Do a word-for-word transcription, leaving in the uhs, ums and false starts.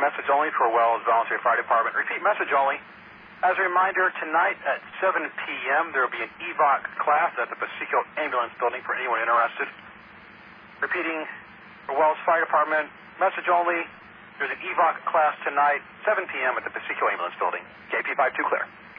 message only for Wells Volunteer Fire Department. Repeat message only. As a reminder, tonight at seven p.m. there will be an E V O C class at the Paseco Ambulance Building for anyone interested. Repeating for Wells Fire Department, message only. There's an E V O C class tonight, seven p.m. at the Paseco Ambulance Building. K P five two clear.